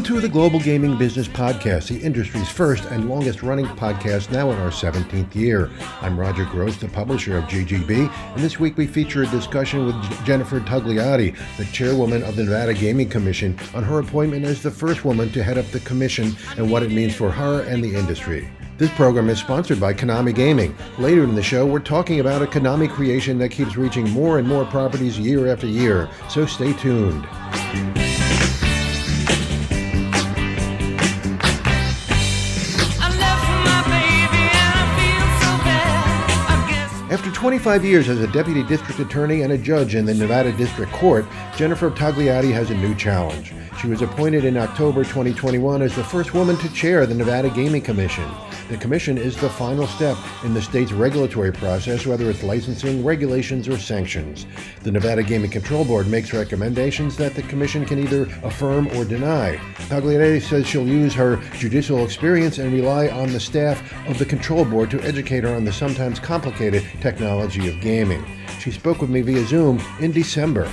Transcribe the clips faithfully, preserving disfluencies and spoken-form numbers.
to the Global Gaming Business Podcast, the industry's first and longest running podcast, now in our seventeenth year. I'm Roger Gross, the publisher of G G B, and this week we feature a discussion with Jennifer Tagliati, the chairwoman of the Nevada Gaming Commission, on her appointment as the first woman to head up the commission and what it means for her and the industry. This program is sponsored by Konami Gaming. Later in the show, we're talking about a Konami creation that keeps reaching more and more properties year after year, so stay tuned. After twenty-five years as a deputy district attorney and a judge in the Nevada District Court, Jennifer Tagliati has a new challenge. She was appointed in October twenty twenty-one as the first woman to chair the Nevada Gaming Commission. The commission is the final step in the state's regulatory process, whether it's licensing, regulations, or sanctions. The Nevada Gaming Control Board makes recommendations that the commission can either affirm or deny. Tagliati says she'll use her judicial experience and rely on the staff of the control board to educate her on the sometimes complicated technology of gaming. She spoke with me via Zoom in December.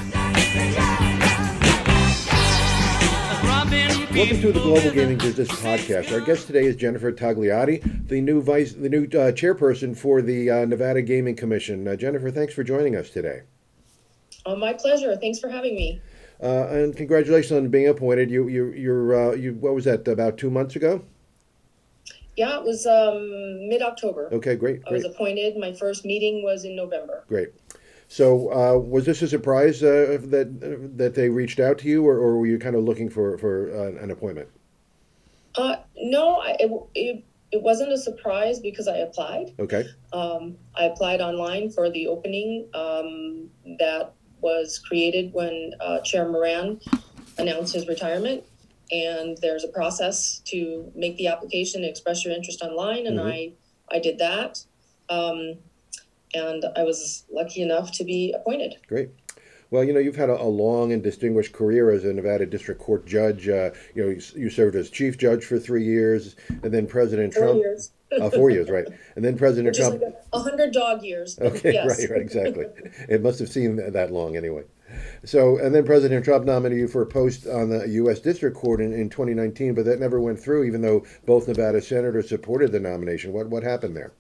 Welcome to the Global Gaming Business Podcast. Our guest today is Jennifer Tagliati, the new vice, the new uh, chairperson for the uh, Nevada Gaming Commission. Uh, Jennifer, thanks for joining us today. Oh, my pleasure. Thanks for having me. Uh, and congratulations on being appointed. You, you, you're, uh, you. What was that? About two months ago? Yeah, it was um, mid-October. Okay, great, great. I was appointed. My first meeting was in November. Great. So, uh, was this a surprise uh, that uh, that they reached out to you, or, or were you kind of looking for for uh, an appointment? Uh, no, I, it, it it wasn't a surprise because I applied. Okay. Um, I applied online for the opening um, that was created when uh, Chair Moran announced his retirement, and there's a process to make the application, express your interest online, and mm-hmm. I I did that. Um, And I was lucky enough to be appointed. Great. Well, you know, you've had a, a long and distinguished career as a Nevada District Court judge. Uh, you know, you, you served as chief judge for three years, and then President four Trump. Years. uh, four years, right? And then President Which Trump. Is like a hundred dog years. Okay, yes. right, right, exactly. It must have seemed that long, anyway. So, and then President Trump nominated you for a post on the U S District Court in, in twenty nineteen, but that never went through, even though both Nevada senators supported the nomination. What what happened there?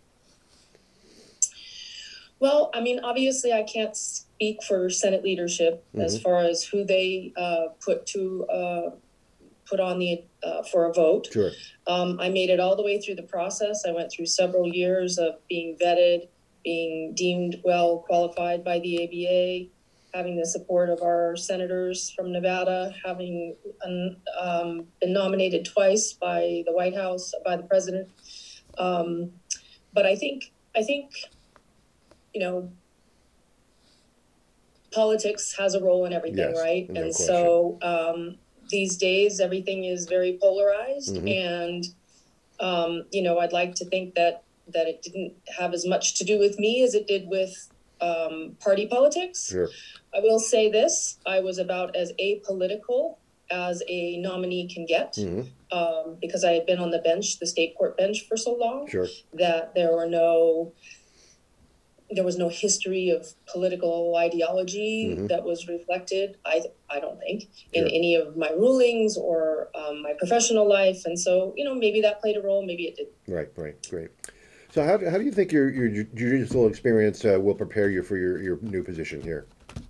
Well, I mean, obviously, I can't speak for Senate leadership mm-hmm. as far as who they uh, put to uh, put on the uh, for a vote. Sure. Um, I made it all the way through the process. I went through several years of being vetted, being deemed well qualified by the A B A, having the support of our senators from Nevada, having um, been nominated twice by the White House, by the president. Um, but I think I think. You know, politics has a role in everything, yes, right? No and question. so um, these days, everything is very polarized. Mm-hmm. And, um, you know, I'd like to think that that it didn't have as much to do with me as it did with um, party politics. Sure. I will say this. I was about as apolitical as a nominee can get mm-hmm. um, because I had been on the bench, the state court bench for so long sure. that there were no... There was no history of political ideology mm-hmm. that was reflected, I I don't think, in sure. any of my rulings or um, my professional life. And so, you know, maybe that played a role, maybe it didn't. Right, right, great. So how, how do you think your, your judicial experience uh, will prepare you for your, your new position here?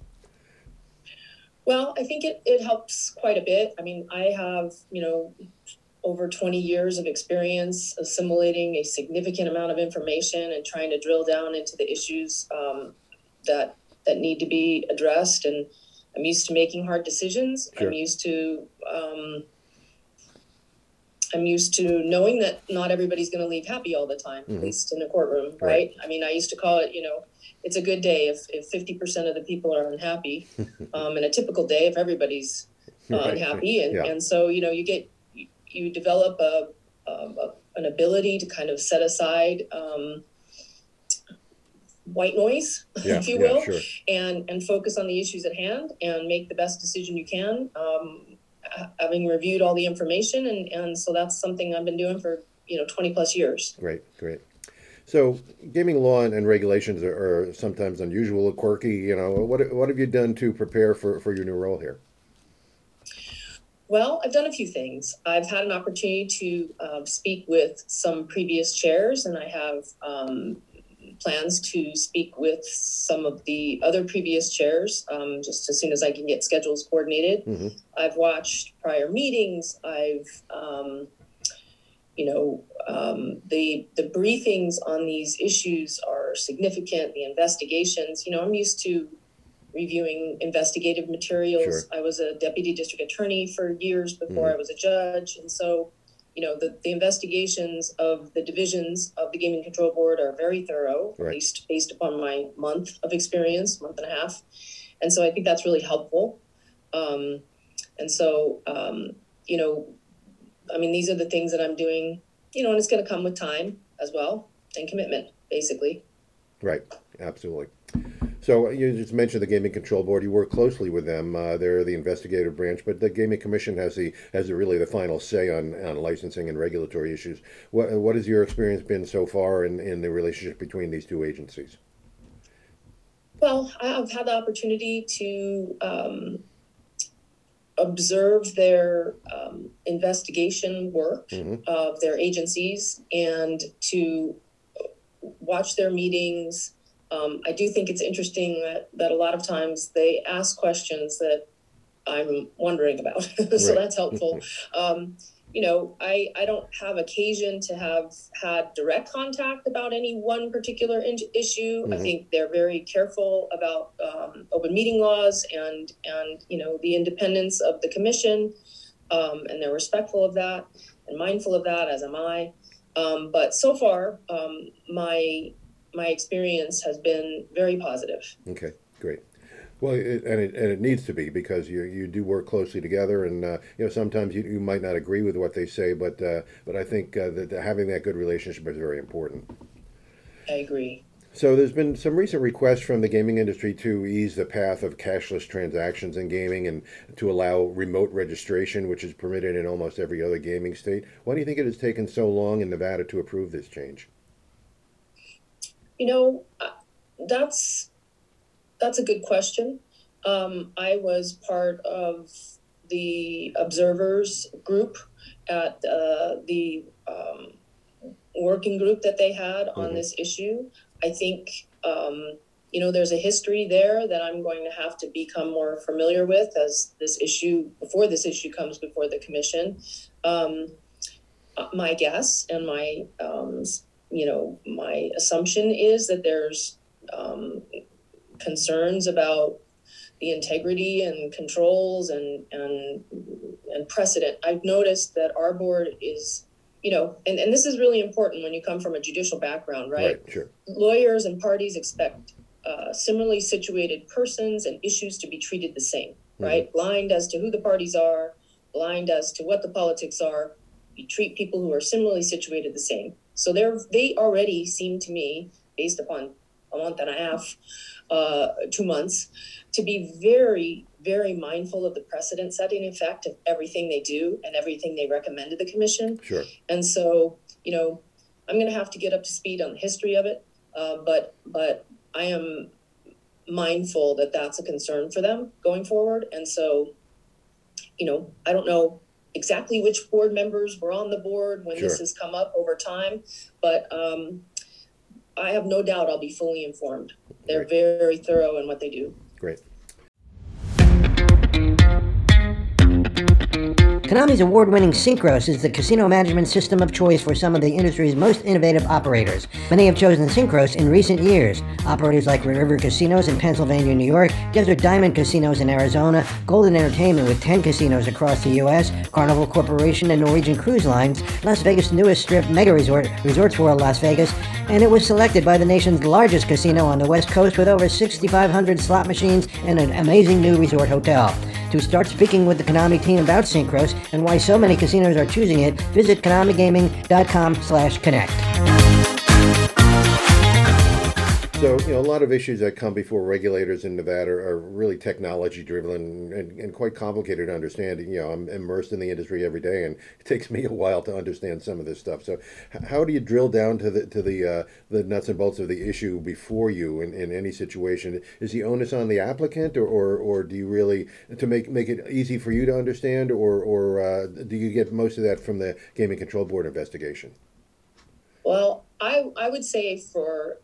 Well, I think it, it helps quite a bit. I mean, I have, you know, over twenty years of experience assimilating a significant amount of information and trying to drill down into the issues um, that that need to be addressed. And I'm used to making hard decisions. Sure. I'm used to um, I'm used to knowing that not everybody's going to leave happy all the time, mm-hmm. at least in a courtroom, right? right? I mean, I used to call it, you know, it's a good day if, if fifty percent of the people are unhappy, um, and a typical day if everybody's uh, right. unhappy. And, yeah. and so, you know, you get you develop a, a an ability to kind of set aside um, white noise, yeah, if you yeah, will, sure. and and focus on the issues at hand and make the best decision you can, um, having reviewed all the information. And, and so that's something I've been doing for, you know, twenty plus years. Great, great. So gaming law and, and regulations are, are sometimes unusual or quirky. You know, what what have you done to prepare for, for your new role here? Well, I've done a few things. I've had an opportunity to uh, speak with some previous chairs, and I have um, plans to speak with some of the other previous chairs um, just as soon as I can get schedules coordinated. Mm-hmm. I've watched prior meetings. I've, um, you know, um, the the briefings on these issues are significant. The investigations, you know, I'm used to reviewing investigative materials. Sure. I was a deputy district attorney for years before mm-hmm. I was a judge. And so, you know, the, the investigations of the divisions of the Gaming Control Board are very thorough, right. At least based upon my month of experience, month and a half. And so I think that's really helpful. Um, and so, um, you know, I mean, these are the things that I'm doing, you know, and it's going to come with time as well and commitment, basically. Right. Absolutely. So you just mentioned the Gaming Control Board. You work closely with them. Uh, they're the investigative branch, but the Gaming Commission has the has the, really the final say on, on licensing and regulatory issues. What what has your experience been so far in, in the relationship between these two agencies? Well, I've had the opportunity to um, observe their um, investigation work mm-hmm. of their agencies and to watch their meetings. Um, I do think it's interesting that, that a lot of times they ask questions that I'm wondering about. so right. That's helpful. um, you know, I, I don't have occasion to have had direct contact about any one particular in- issue. Mm-hmm. I think they're very careful about um, open meeting laws and, and, you know, the independence of the commission. Um, and they're respectful of that and mindful of that, as am I. Um, but so far, um, my my experience has been very positive. Okay, great. Well, it, and it and it needs to be, because you you do work closely together, and uh, you know sometimes you, you might not agree with what they say, but uh, but I think uh, that having that good relationship is very important. I agree. So there's been some recent requests from the gaming industry to ease the path of cashless transactions in gaming and to allow remote registration, which is permitted in almost every other gaming state. Why do you think it has taken so long in Nevada to approve this change? You know, that's that's a good question. Um, I was part of the observers group at uh, the um, working group that they had on mm-hmm. this issue. I think, um, you know, there's a history there that I'm going to have to become more familiar with as this issue, before this issue comes before the commission. Um, my guess and my um, you know, my assumption is that there's um, concerns about the integrity and controls and, and and precedent. I've noticed that our board is, you know, and, and this is really important when you come from a judicial background, right? Right, sure. Lawyers and parties expect uh, similarly situated persons and issues to be treated the same, right? Mm-hmm. Blind as to who the parties are, blind as to what the politics are. You treat people who are similarly situated the same. So they're, they already seem to me, based upon a month and a half, uh, two months, to be very, very mindful of the precedent-setting effect of everything they do and everything they recommend to the commission. Sure. And so, you know, I'm going to have to get up to speed on the history of it, uh, but but I am mindful that that's a concern for them going forward. And so, you know, I don't know exactly which board members were on the board when sure. this has come up over time, but um, I have no doubt I'll be fully informed. They're Great. very thorough in what they do. Great. Konami's award-winning Synchros is the casino management system of choice for some of the industry's most innovative operators. Many have chosen Synchros in recent years. Operators like Red River Casinos in Pennsylvania and New York, Desert Diamond Casinos in Arizona, Golden Entertainment with ten casinos across the U S, Carnival Corporation and Norwegian Cruise Lines, Las Vegas' newest strip mega resort, Resorts World Las Vegas, and it was selected by the nation's largest casino on the West Coast with over sixty-five hundred slot machines and an amazing new resort hotel. To start speaking with the Konami team about Synchros and why so many casinos are choosing it, visit konami gaming dot com slash connect. So, you know, a lot of issues that come before regulators in Nevada are really technology driven and, and quite complicated to understand. You know, I'm immersed in the industry every day, and it takes me a while to understand some of this stuff. So, h- how do you drill down to the to the uh, the nuts and bolts of the issue before you in, in any situation? Is the onus on the applicant, or, or, or do you really to make make it easy for you to understand, or or uh, do you get most of that from the Gaming Control Board investigation? Well, I, I would say for,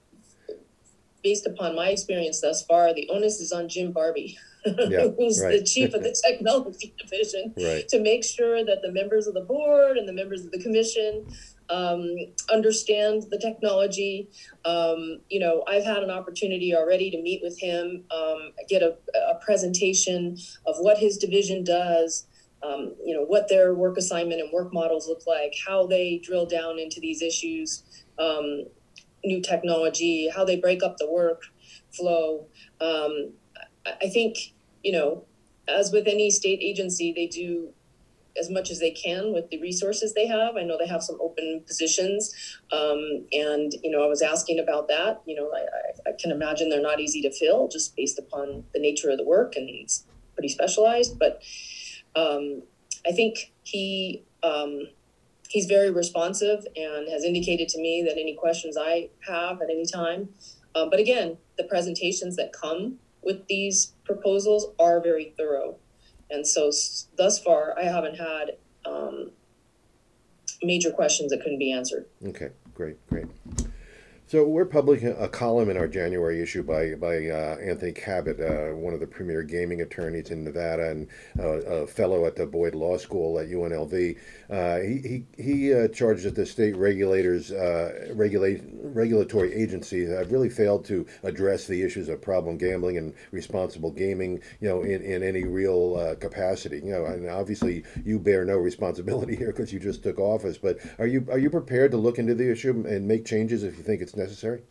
based upon my experience thus far, the onus is on Jim Barbie, Yeah, who's right. the chief of the technology division, Right. to make sure that the members of the board and the members of the commission um, understand the technology. Um, you know, I've had an opportunity already to meet with him, um, get a, a presentation of what his division does, um, you know, what their work assignment and work models look like, how they drill down into these issues, um, new technology, how they break up the work flow. Um, I, I think, you know, as with any state agency, they do as much as they can with the resources they have. I know they have some open positions. Um, and, you know, I was asking about that. You know, I, I, I can imagine they're not easy to fill just based upon the nature of the work, and it's pretty specialized. But um, I think he, um, he's very responsive and has indicated to me that any questions I have at any time. Um, but again, the presentations that come with these proposals are very thorough. And so s- thus far, I haven't had um, major questions that couldn't be answered. Okay, great, great. So we're publishing a column in our January issue by by uh, Anthony Cabot, uh, one of the premier gaming attorneys in Nevada and uh, a fellow at the Boyd Law School at U N L V. Uh, he he, he uh, charged that the state regulators, uh, regulate regulatory agencies have really failed to address the issues of problem gambling and responsible gaming, you know, in, in any real uh, capacity. You know, and obviously you bear no responsibility here because you just took office. But are you are you prepared to look into the issue and make changes if you think it's necessary?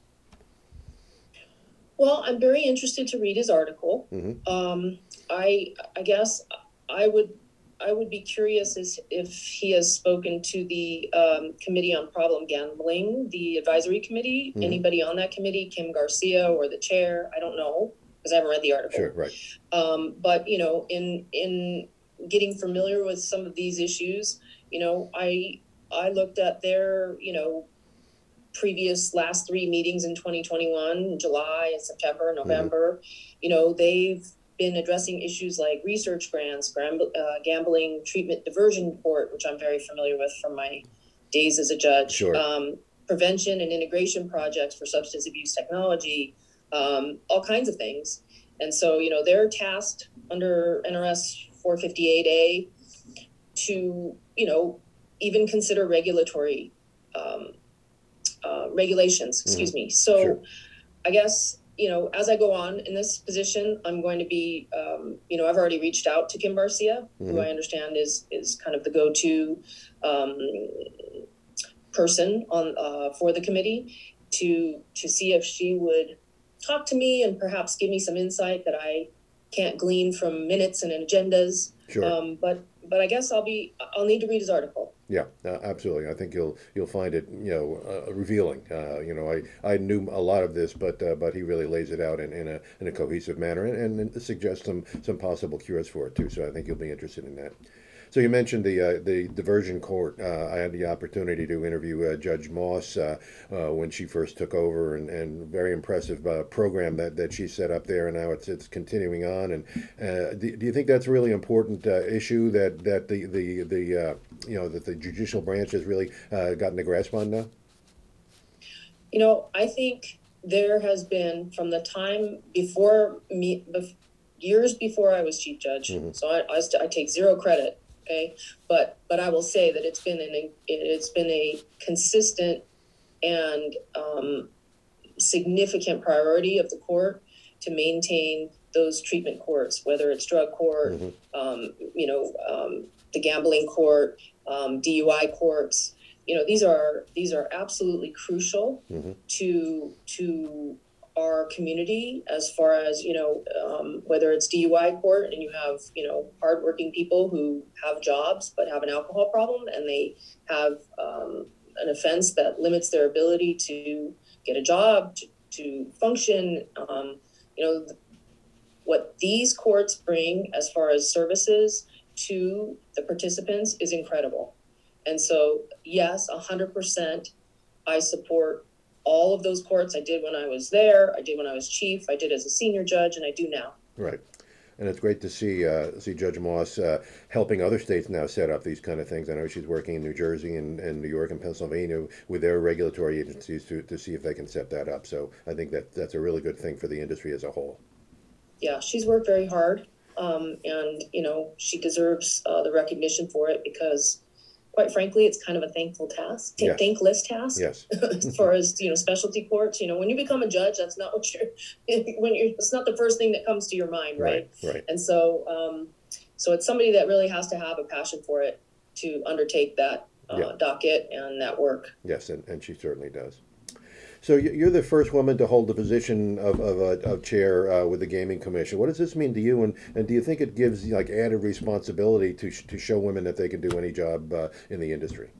Well, I'm very interested to read his article. Mm-hmm. Um, I I guess I would I would be curious as if he has spoken to the um, Committee on Problem Gambling, the advisory committee. Mm-hmm. Anybody on that committee, Kim Garcia or the chair? I don't know because I haven't read the article. Sure, right. Um, but you know, in in getting familiar with some of these issues, you know, I I looked at their you know. previous last three meetings in twenty twenty-one, July, September, November. Mm-hmm. You know, they've been addressing issues like research grants, uh, gambling treatment diversion report, which I'm very familiar with from my days as a judge, sure. um, prevention and integration projects for substance abuse technology, um, all kinds of things. And so, you know, they're tasked under N R S four fifty-eight A to, you know, even consider regulatory um, Uh, regulations, excuse mm-hmm. me. So sure. I guess, you know, as I go on in this position, I'm going to be, um, you know, I've already reached out to Kim Garcia, mm-hmm. who I understand is is kind of the go-to um, person on uh, for the committee to to see if she would talk to me and perhaps give me some insight that I can't glean from minutes and agendas. Sure. Um, but but I guess I'll be I'll need to read his article. Yeah, uh, absolutely. I think you'll you'll find it, you know, uh, revealing. Uh, you know, I, I knew a lot of this, but uh, but he really lays it out in, in a in a cohesive manner and, and suggests some some possible cures for it too. So I think you'll be interested in that. So you mentioned the uh, the diversion court. Uh, I had the opportunity to interview uh, Judge Moss uh, uh, when she first took over, and, and very impressive uh, program that, that she set up there, and now it's it's continuing on. And uh, do, do you think that's a really important uh, issue that that the the the uh, you know that the judicial branch has really uh, gotten a grasp on now? You know, I think there has been from the time before me, bef- years before I was chief judge. Mm-hmm. So I I, st- I take zero credit. Okay, but but I will say that it's been an it's been a consistent and um, significant priority of the court to maintain those treatment courts, whether it's drug court, mm-hmm. um, you know, um, the gambling court, um, D U I courts. You know, these are these are absolutely crucial mm-hmm. to to our community as far as, you know, um, whether it's D U I court and you have, you know, hardworking people who have jobs but have an alcohol problem and they have um, an offense that limits their ability to get a job, to to function. Um, you know, what these courts bring as far as services to the participants is incredible. And so, yes, one hundred percent I support all of those courts. I did when I was there. I did when I was chief. I did as a senior judge, and I do now. Right. And it's great to see uh, see Judge Moss uh, helping other states now set up these kind of things. I know she's working in New Jersey and, and New York and Pennsylvania with their regulatory agencies to, to see if they can set that up. So I think that that's a really good thing for the industry as a whole. Yeah, she's worked very hard, um, and, you know, she deserves uh, the recognition for it because, quite frankly, it's kind of a thankful task, th- yes. thankless task. Yes. As far as, you know, specialty courts, you know, when you become a judge, that's not what you're, when you're, it's not the first thing that comes to your mind, right? Right, right. And so, um, so it's somebody that really has to have a passion for it to undertake that uh, yeah. docket and that work. Yes, and, and she certainly does. So you're the first woman to hold the position of of, uh, of chair uh, with the Gaming Commission. What does this mean to you, and, and do you think it gives like added responsibility to sh- to show women that they can do any job uh, in the industry?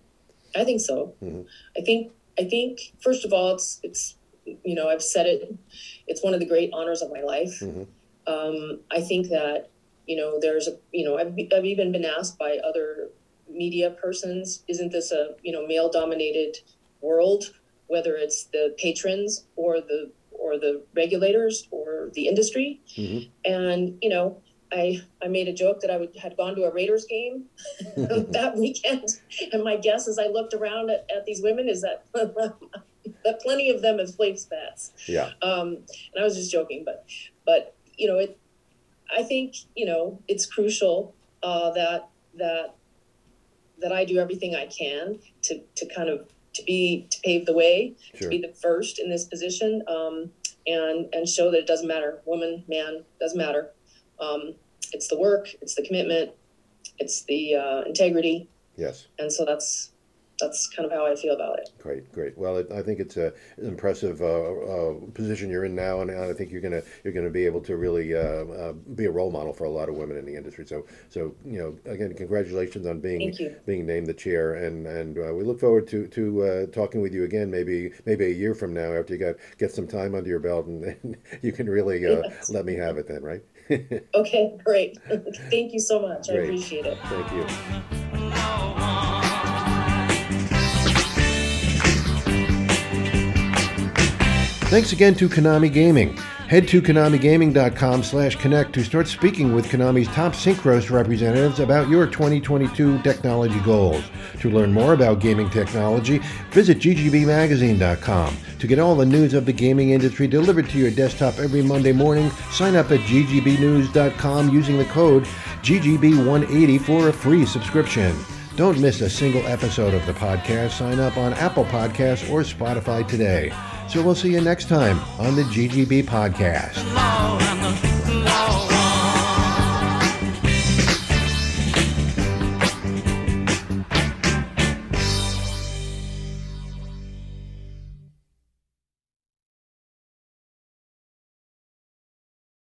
I think so. Mm-hmm. I think I think first of all, it's it's you know I've said it. It's one of the great honors of my life. Mm-hmm. Um, I think that you know there's a you know I've I've even been asked by other media persons, isn't this a you know male dominated world? Whether it's the patrons or the or the regulators or the industry. Mm-hmm. And, you know, I I made a joke that I would had gone to a Raiders game that weekend. And my guess as I looked around at, at these women is that, that plenty of them have played spats. Yeah. Um, and I was just joking, but, but you know, it. I think, you know, it's crucial uh, that that that I do everything I can to to kind of to be to pave the way, sure. to be the first in this position, um, and and show that it doesn't matter, woman, man, doesn't matter. Um, it's the work, it's the commitment, it's the uh, integrity. Yes. And so that's that's kind of how I feel about it. Great, great. Well, it, I think it's a, an impressive uh, uh, position you're in now, and I think you're gonna you're gonna be able to really uh, uh, be a role model for a lot of women in the industry. So, so you know, again, congratulations on being being named the chair, and and uh, we look forward to to uh, talking with you again, maybe maybe a year from now after you got get some time under your belt, and, and you can really uh, yes. let me have it then, right? Okay, great. Thank you so much. Great. I appreciate it. Thank you. Thanks again to Konami Gaming. Head to konami gaming dot com slash connect to start speaking with Konami's top Synchros representatives about your twenty twenty-two technology goals. To learn more about gaming technology, visit g g b magazine dot com. To get all the news of the gaming industry delivered to your desktop every Monday morning, sign up at g g b news dot com using the code G G B one eighty for a free subscription. Don't miss a single episode of the podcast. Sign up on Apple Podcasts or Spotify today. So we'll see you next time on the G G B Podcast.